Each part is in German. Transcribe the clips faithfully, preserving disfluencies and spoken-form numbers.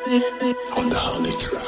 On the Honey Trap.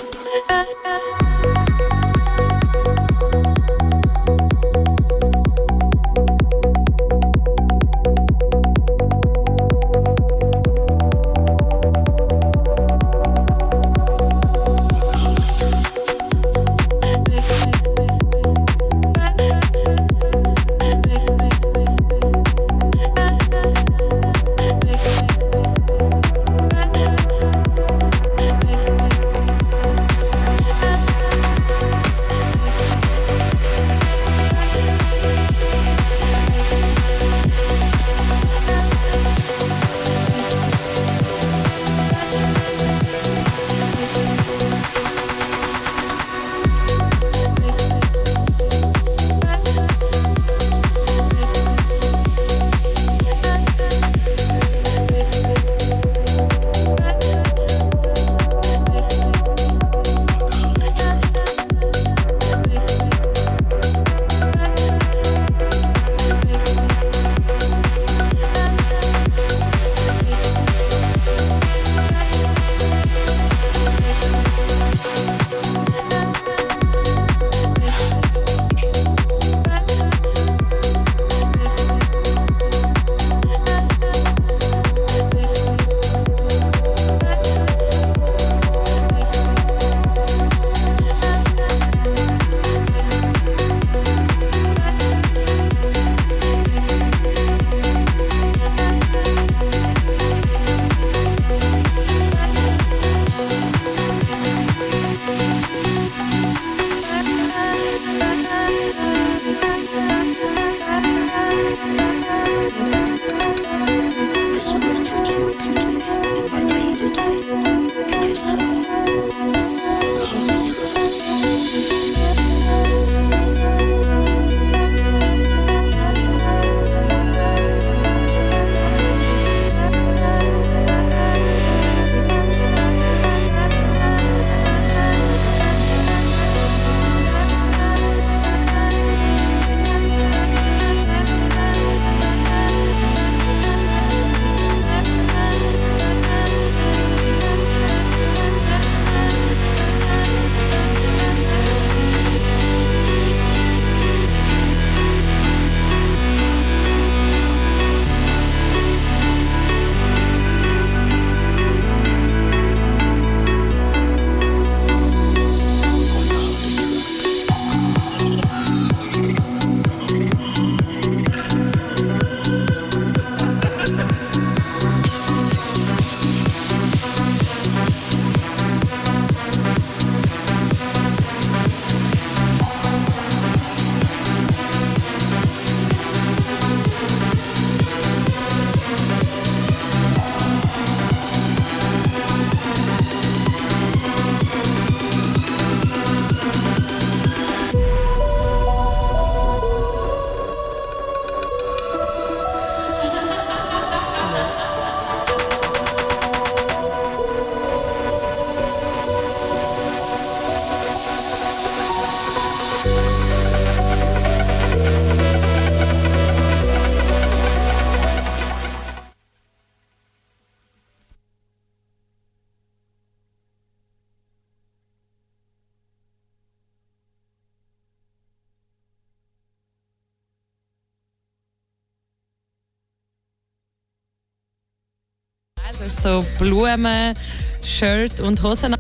Du hast so Blumen, Shirt und Hosen.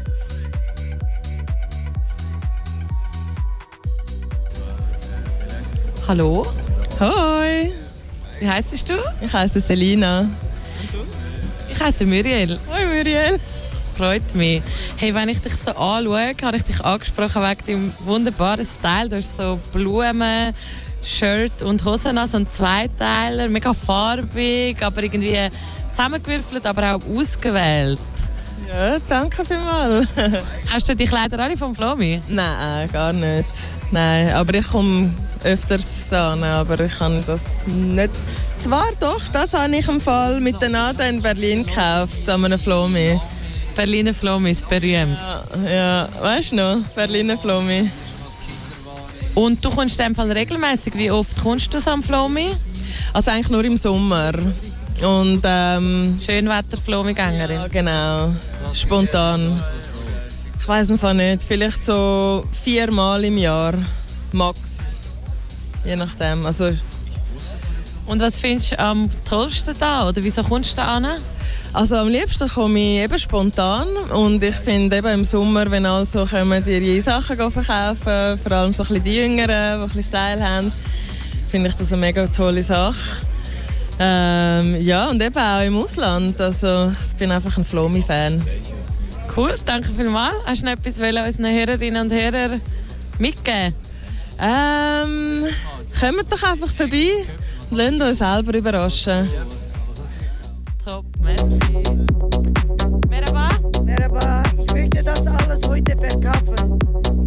Hallo? Hoi! Wie heisst du? Ich heiße Selina. Und du? Ich heiße Muriel. Hoi Muriel! Freut mich. Hey, wenn ich dich so anschaue, habe ich dich angesprochen wegen deinem wunderbaren Style. Du hast so Blumen, Shirt und Hosen an, so ein Zweiteiler, mega farbig, aber irgendwie zusammengewürfelt, aber auch ausgewählt. Ja, danke vielmals. Hast du die Kleider alle vom Flomi? Nein, gar nicht. Nein, aber ich komme öfters an, aber ich kann das nicht. Zwar doch, das habe ich im Fall mit der Nada in Berlin gekauft, an einem Flomi. Berliner Flomi ist berühmt. Ja, ja, weißt du noch? Berliner Flomi. Und du kommst in dem Fall regelmäßig. Wie oft kommst du am Flomi? Also eigentlich nur im Sommer. Und, ähm, Schönwetter-Flomigängerin. Ja, genau. Spontan. Ich weiss einfach nicht. Vielleicht so viermal im Jahr. Max. Je nachdem. Also, und was findest du am tollsten da? Oder wieso kommst du da hin? Also am liebsten komme ich eben spontan und ich finde eben im Sommer, wenn alle so kommen, ihre Sachen verkaufen, vor allem so ein bisschen die Jüngeren, die ein bisschen Style haben, finde ich das eine mega tolle Sache. Ähm, ja, und eben auch im Ausland, also ich bin einfach ein Flomi-Fan. Cool, danke vielmals. Hast du noch etwas unseren Hörerinnen und Hörern mitgeben? Ähm, kommt doch einfach vorbei und lasst uns selber überraschen. Top, merci. Merhaba. Merhaba, ich möchte das alles heute verkaufen.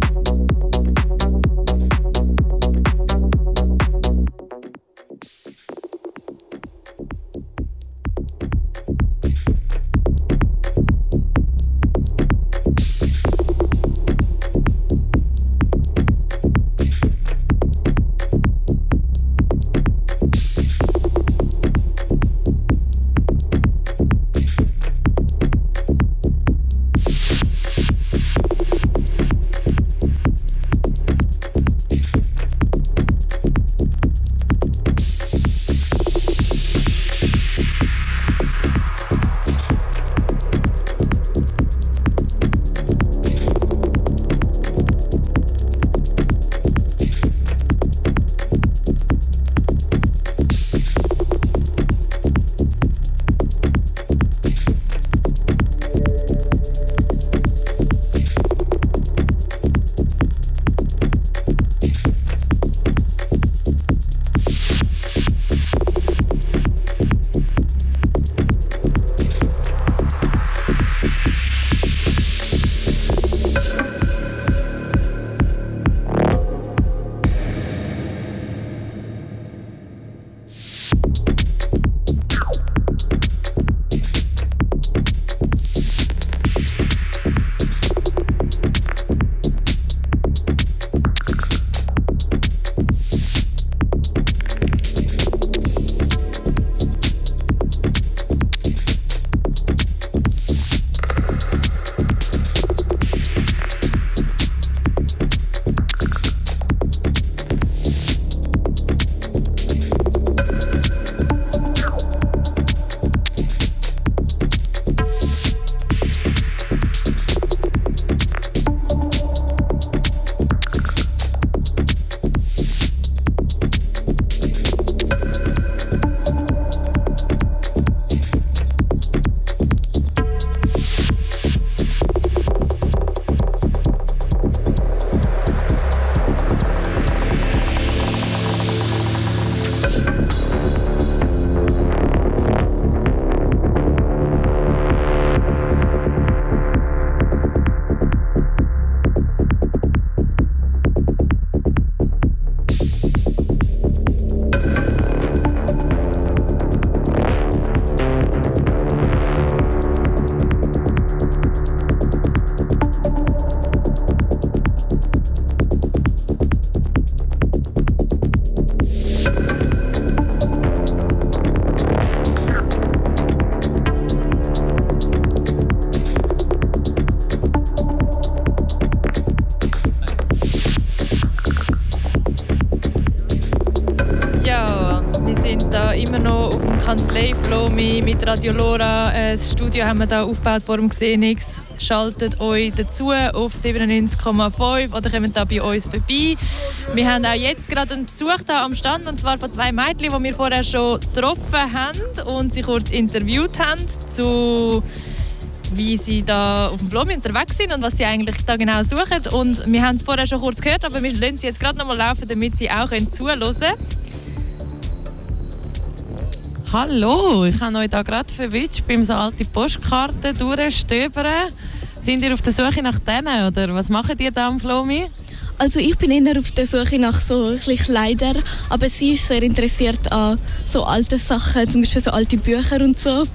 Kanzlei Flomi mit Radio Lora. Das Studio haben wir hier aufgebaut vor dem Xenix. Schaltet euch dazu auf siebenundneunzig Komma fünf oder kommt da bei uns vorbei. Wir haben auch jetzt gerade einen Besuch hier am Stand, und zwar von zwei Mädchen, die wir vorher schon getroffen haben und sie kurz interviewt haben, zu wie sie da auf dem Flomi unterwegs sind und was sie eigentlich da genau suchen. Und wir haben es vorher schon kurz gehört, aber wir lassen sie jetzt gerade noch mal laufen, damit sie auch zuhören können. Hallo, ich habe euch da gerade verwitscht beim so alte Postkarten durchstöbern. Sind ihr auf der Suche nach denen oder was macht ihr da am Flomi? Also ich bin eher auf der Suche nach so ein bisschen Kleider, aber sie ist sehr interessiert an so alten Sachen, zum Beispiel so alte Bücher und so.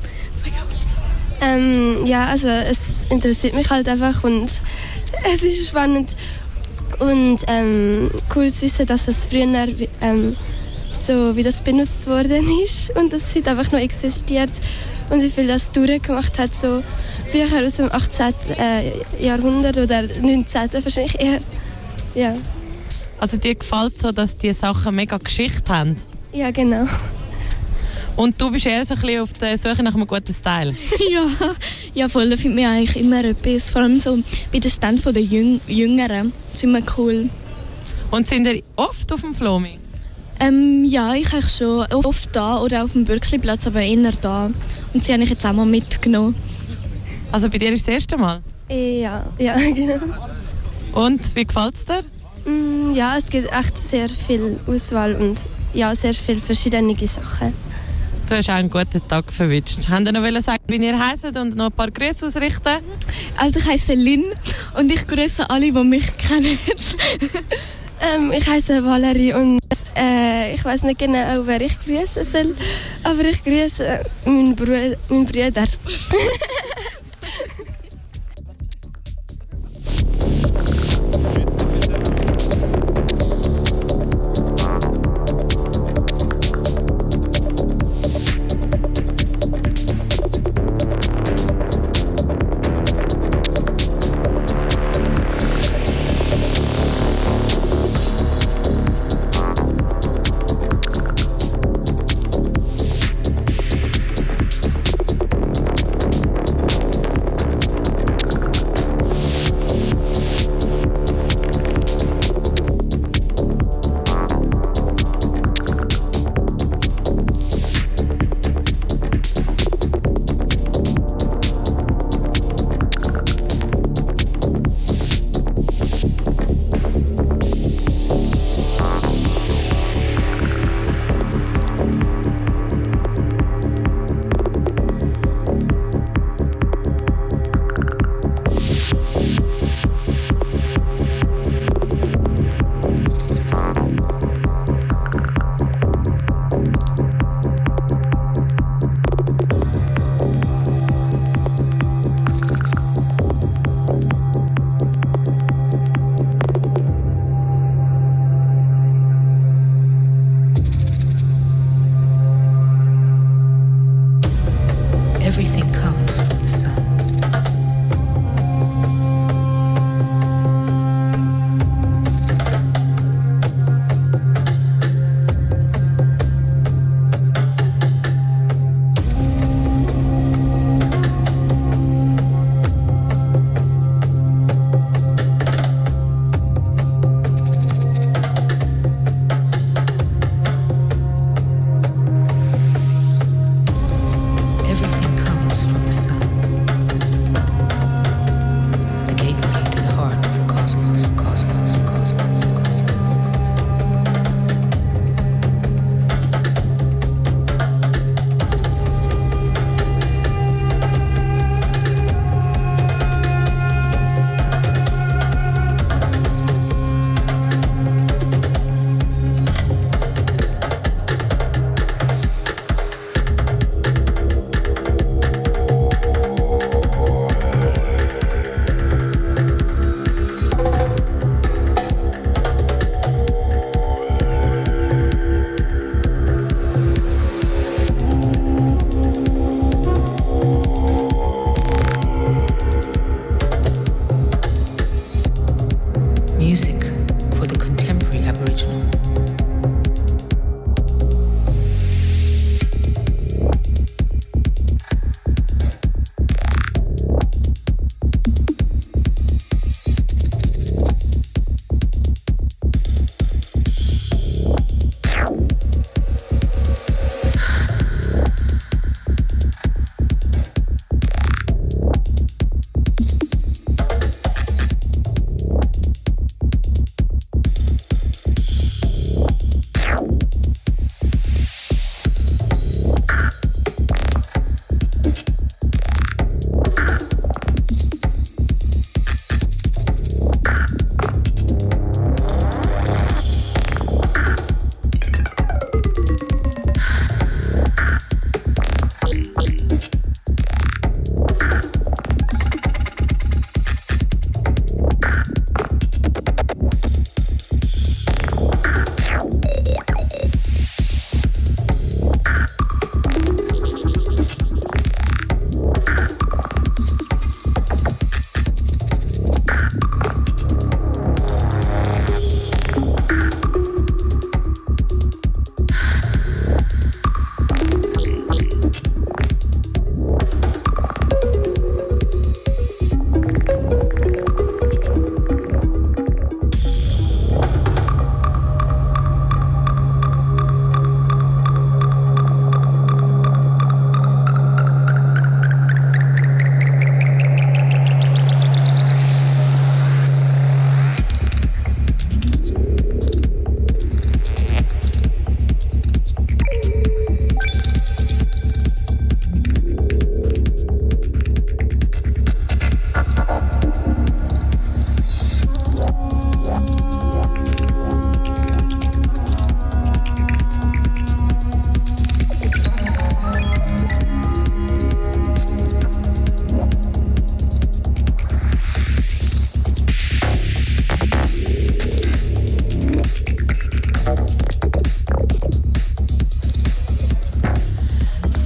Ähm, ja, also es interessiert mich halt einfach und es ist spannend und ähm, cool zu wissen, dass es früher ähm, so wie das benutzt worden ist und das heute einfach noch existiert und wie viel das durchgemacht hat. So Bücher aus dem achtzehnten Äh, Jahrhundert oder neunzehnten wahrscheinlich eher. Ja. Also dir gefällt so, dass die Sachen mega Geschichte haben? Ja, genau. Und du bist eher so ein bisschen auf der Suche nach einem guten Style? Ja, ja, voll. Da findet man eigentlich immer etwas. Vor allem so bei den Ständen der Jüng- Jüngeren. Das ist immer cool. Und sind ihr oft auf dem Flomi? Ähm, ja, ich eigentlich schon. Oft da oder auf dem Bürkliplatz, aber eher da. Und sie habe ich jetzt auch mal mitgenommen. Also bei dir ist das erste Mal? Ja, ja, genau. Und wie gefällt es dir? Mm, ja, es gibt echt sehr viel Auswahl und ja, sehr viele verschiedene Sachen. Du hast auch einen guten Tag verwünscht. Haben Sie noch sagen, wie ihr heisst und noch ein paar Grüße ausrichten? Also ich heiße Lynn und ich grüße alle, die mich kennen. ähm, ich heiße Valerie und äh, ich weiß nicht genau, wer ich grüßen soll, aber ich grüße meinen, Bru- meinen Bruder. Everything comes from the sun. Everything comes from the sun. The gateway to the heart of the cosmos, cosmos, cosmos, cosmos. Music for the contemporary Aboriginal.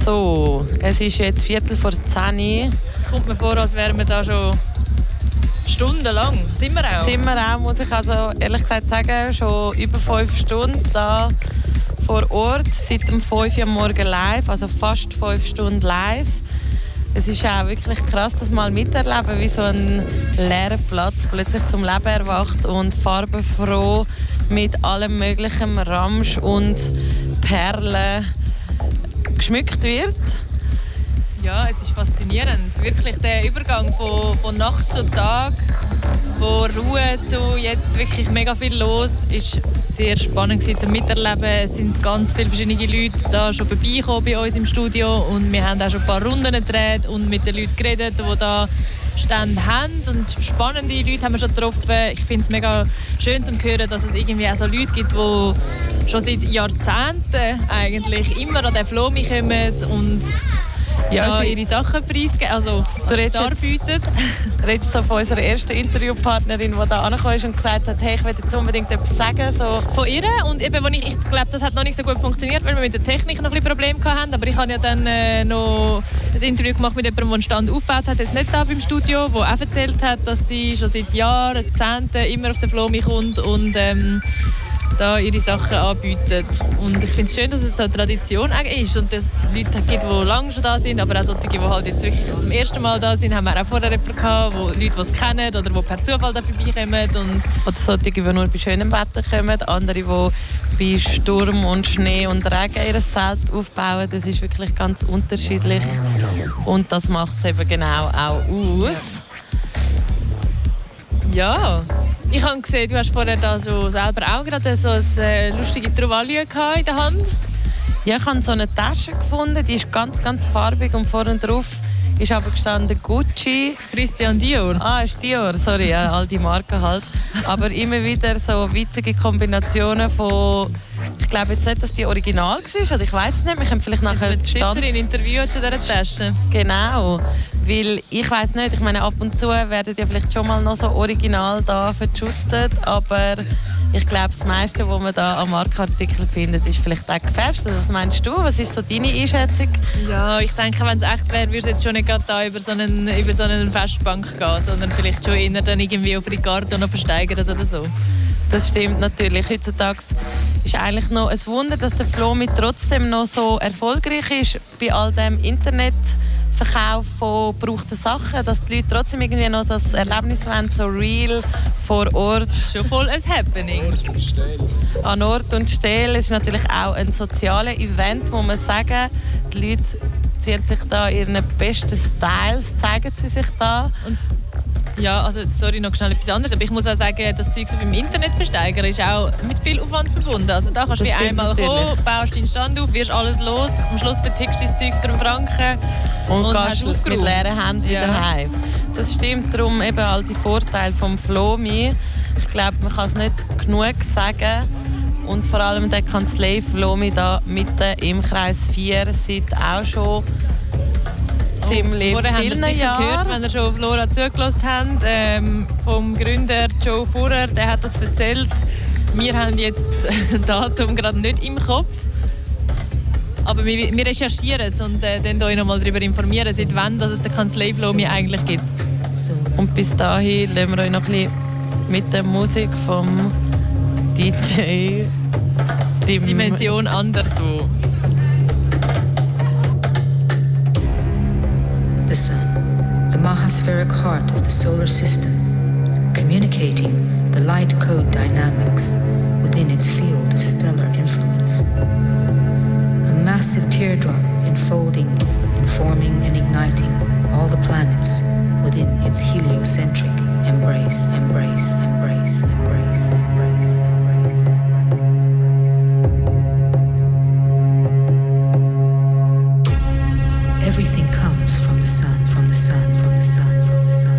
So, es ist jetzt Viertel vor zehn. Es kommt mir vor, als wären wir da schon stundenlang. Sind wir auch? Sind wir auch, muss ich also ehrlich gesagt sagen, schon über fünf Stunden da vor Ort. Seit dem fünf Uhr am Morgen live, also fast fünf Stunden live. Es ist auch wirklich krass, das mal miterleben, wie so ein leerer Platz plötzlich zum Leben erwacht und farbenfroh mit allem möglichen Ramsch und Perlen geschmückt wird. Ja, es ist faszinierend. Wirklich der Übergang von, von Nacht zu Tag, von Ruhe zu jetzt wirklich mega viel los, ist sehr spannend zum Miterleben. Es sind ganz viele verschiedene Leute da schon vorbeigekommen bei uns im Studio und wir haben auch schon ein paar Runden gedreht und mit den Leuten geredet, die da Stände haben und spannende Leute haben wir schon getroffen. Ich finde es mega schön zu hören, dass es irgendwie auch so Leute gibt, die schon seit Jahrzehnten eigentlich immer an den Flomi kommen und ja, da ihre Sachen preisgeben, also du redest darbieten. Du redest so von unserer ersten Interviewpartnerin, die da angekommen ist und gesagt hat, hey, ich will jetzt unbedingt etwas sagen. So. Von ihr und eben, ich, ich glaube, das hat noch nicht so gut funktioniert, weil wir mit der Technik noch ein bisschen Probleme hatten. Aber ich habe ja dann äh, noch ein Interview gemacht mit jemandem, der einen Stand aufgebaut hat, jetzt nicht da beim Studio, der auch erzählt hat, dass sie schon seit Jahren, Jahrzehnten immer auf den Flomi kommt und ähm, da ihre Sachen anbieten. Und ich finde es schön, dass es so eine Tradition ist und dass es Leute gibt, die lange schon da sind, aber auch solche, die halt jetzt wirklich zum ersten Mal da sind, haben wir auch vorher jemanden gehabt, wo Leute, die es kennen oder die per Zufall da vorbeikommen. Und oder solche, die nur bei schönem Wetter kommen, andere, die bei Sturm und Schnee und Regen ihr Zelt aufbauen. Das ist wirklich ganz unterschiedlich und das macht es eben genau auch aus. Ja. Ich habe gesehen, du hast vorher da so selber auch gerade so eine äh, lustige Trouvaille in der Hand. Ja, ich habe so eine Tasche gefunden, die ist ganz, ganz farbig und vorne drauf ist aber gestanden Gucci. Christian Dior. Ah, ist Dior, sorry, ja, all die Marken halt. Aber immer wieder so witzige Kombinationen von, ich glaube jetzt nicht, dass die original war, oder ich weiß es nicht, wir können vielleicht nachher die Besitzerin interviewen zu dieser Tasche. Genau, weil ich weiß nicht, ich meine ab und zu werden ja vielleicht schon mal noch so original da verschüttet, aber ich glaube, das meiste, was man da am Markenartikel findet, ist vielleicht auch gefälscht. Was meinst du? Was ist so deine Einschätzung? Ja, ich denke, wenn es echt wäre, würde es jetzt schon nicht gerade da über so einen, über so eine Festbank gehen, sondern vielleicht schon eher dann irgendwie auf Ricardo noch versteigert oder so. Das stimmt natürlich. Heutzutage ist eigentlich noch ein Wunder, dass der Flomi trotzdem noch so erfolgreich ist bei all dem Internetverkauf von gebrauchten Sachen, dass die Leute trotzdem irgendwie noch das Erlebnis wollen, so real vor Ort. Schon voll ein Happening. An Ort und Stelle. Es ist natürlich auch ein soziales Event, muss man sagen. Die Leute ziehen sich da ihren besten Styles, zeigen sie sich da. Und ja, also sorry, noch schnell etwas anderes, aber ich muss auch sagen, das Zeug so im Internet versteigern ist auch mit viel Aufwand verbunden. Also da kannst du wie einmal natürlich kommen, baust deinen Stand auf, wirst alles los, am Schluss vertickst du dein Zeug für einen Franken und, und gehst mit leeren Händen ja. wieder heim. Das stimmt, darum eben all die Vorteile vom Flomi. Ich glaube, man kann es nicht genug sagen. Und vor allem der Kanzlei Flomi da mitten im Kreis vier seit auch schon ziemlich oh, vielen vielen Jahren. Jahren. Gehört, wenn ihr schon auf Lora zugelassen habt, ähm, vom Gründer Joe Furrer, der hat das erzählt. Wir haben jetzt das Datum gerade nicht im Kopf. Aber wir, wir recherchieren es und äh, dann euch noch mal darüber informieren, seit wann dass es den Kanzlei Flomi eigentlich gibt. Und bis dahin lassen wir euch noch ein bisschen mit der Musik vom D J Dim Dimension anderswo. The sun, the Mahaspheric heart of the solar system, communicating the light code dynamics within its field of stellar influence. A massive teardrop enfolding, informing and igniting all the planets within its heliocentric embrace, embrace, embrace, embrace, embrace. Everything comes from the sun, from the sun, from the sun, from the sun.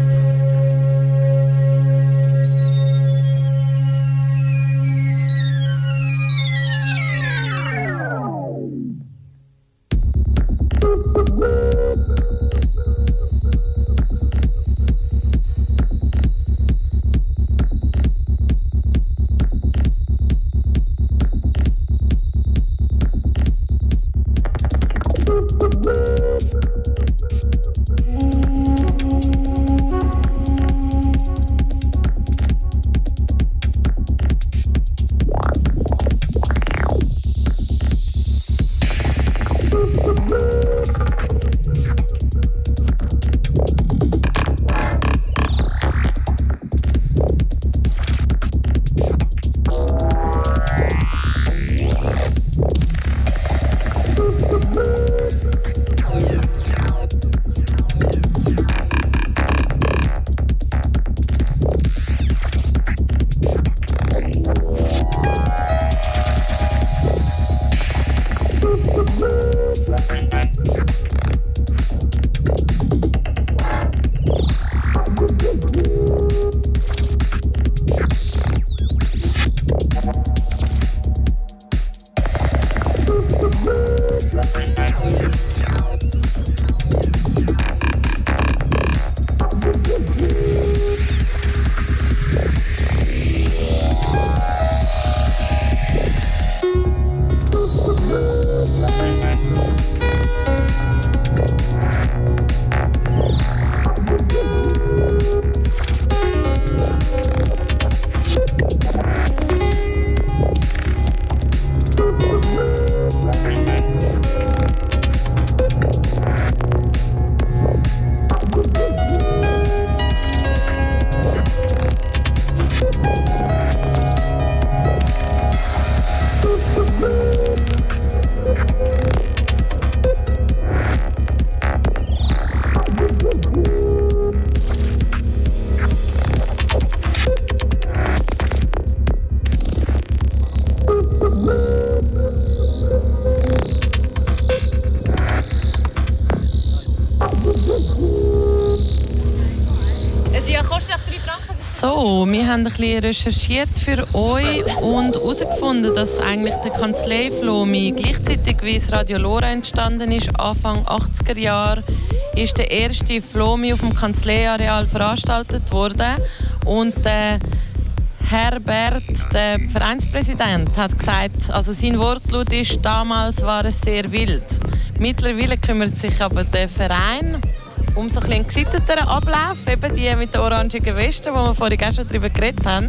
So, wir haben ein bisschen recherchiert für euch und herausgefunden, dass eigentlich der Kanzlei Flomi gleichzeitig wie das Radio Lora entstanden ist, Anfang achtziger Jahre, ist der erste Flomi auf dem Kanzleiareal veranstaltet worden. Und der Herbert, der Vereinspräsident, hat gesagt, also sein Wortlaut ist, damals war es sehr wild. Mittlerweile kümmert sich aber der Verein um so einen gesitteteren Ablauf, eben die mit den orangigen Westen, wo wir vorhin auch schon darüber geredet haben.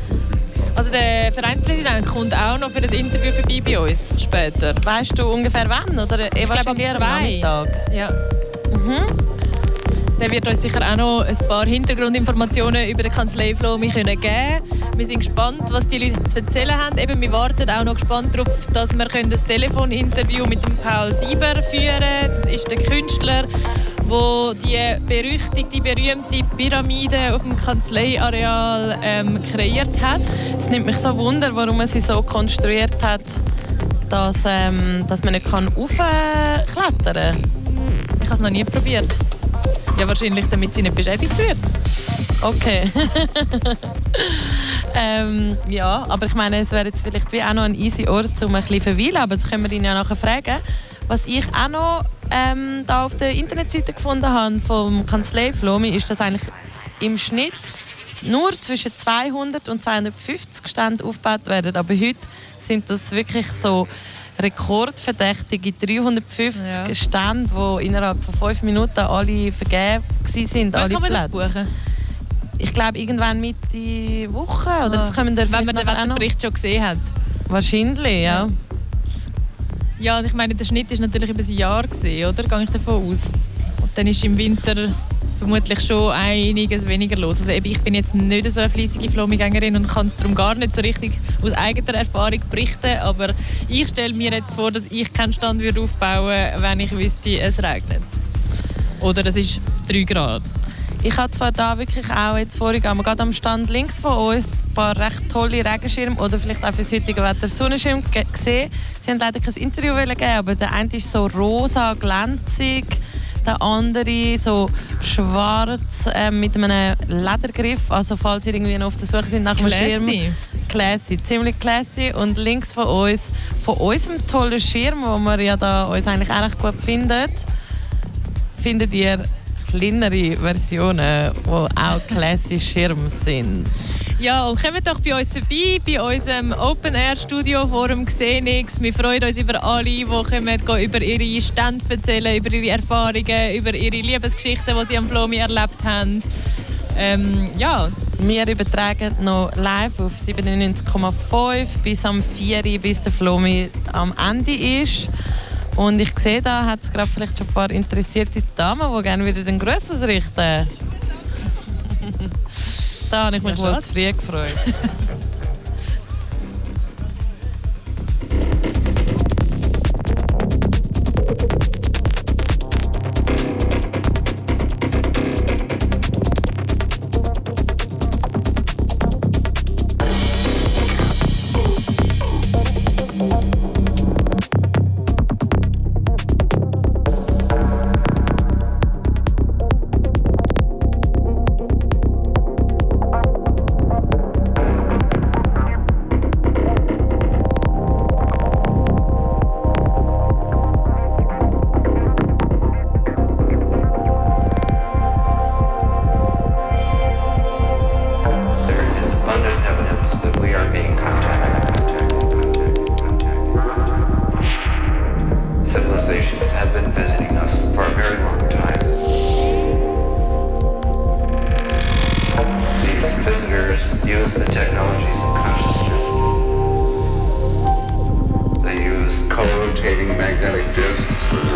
Also der Vereinspräsident kommt auch noch für das Interview vorbei bei uns später. Weißt du ungefähr wann? Oder ich glaube am Nachmittag? Ja. Mhm. Der wird uns sicher auch noch ein paar Hintergrundinformationen über den Kanzlei Flomi geben können. Wir sind gespannt, was die Leute zu erzählen haben. Eben, wir warten auch noch gespannt darauf, dass wir das Telefoninterview mit dem Paul Sieber führen können. Das ist der Künstler, der die berüchtigte, berühmte Pyramide auf dem Kanzleiareal ähm, kreiert hat. Es nimmt mich so wunder, warum man sie so konstruiert hat, dass, ähm, dass man nicht raufklettern kann. Ich habe es noch nie probiert. Ja, wahrscheinlich, damit sie nicht beschädigt wird. Okay. ähm, ja, aber ich meine, es wäre jetzt vielleicht wie auch noch ein easy Ort, um ein bisschen verweilen, aber das können wir ihn ja nachher fragen. Was ich auch noch ähm, da auf der Internetseite gefunden habe vom Kanzlei Flomi, ist, dass eigentlich im Schnitt nur zwischen zweihundert und zweihundertfünfzig Stände aufgebaut werden. Aber heute sind das wirklich so rekordverdächtige dreihundertfünfzig ja. Stände, die innerhalb von fünf Minuten alle vergeben waren. Wann kann man das buchen? Ich glaube, irgendwann Mitte Woche. Oder das können wir Wenn man den Wetterbericht schon gesehen hat. Wahrscheinlich, ja. Ja, ja und ich meine, der Schnitt war natürlich über ein Jahr, gewesen, oder? Gehe ich davon aus. Und dann ist im Winter vermutlich schon einiges weniger los. Also eben, ich bin jetzt nicht so eine fleissige Flomigängerin und kann es darum gar nicht so richtig aus eigener Erfahrung berichten. Aber ich stelle mir jetzt vor, dass ich keinen Stand würde aufbauen würde, wenn ich wüsste, es regnet. Oder es ist drei Grad. Ich habe zwar da wirklich auch jetzt vorhin gerade am Stand links von uns ein paar recht tolle Regenschirme oder vielleicht auch für das heutige Wetter Sonnenschirme gesehen. Sie haben leider kein Interview geben, aber der eine ist so rosa, glänzig, der andere so schwarz äh, mit einem Ledergriff. Also falls ihr irgendwie noch auf der Suche sind nach einem Schirm. Classy, ziemlich classy. Und links von uns, von unserem tollen Schirm, den wir ja da uns eigentlich auch recht gut finden, findet ihr kleinere Versionen, die auch classy Schirme sind. Ja, und kommt doch bei uns vorbei, bei unserem Open-Air-Studio vor dem Xenix. Wir freuen uns über alle, die kommen, über ihre Stände erzählen, über ihre Erfahrungen, über ihre Liebesgeschichten, die sie am Flomi erlebt haben. Ähm, ja. Wir übertragen noch live auf siebenundneunzig Komma fünf bis am vier Uhr, bis der Flomi am Ende ist. Und ich sehe, da hat es gerade vielleicht schon ein paar interessierte Damen, die gerne wieder den Gruß ausrichten. Da habe ich mich wohl zu früh gefreut. rotating magnetic disks for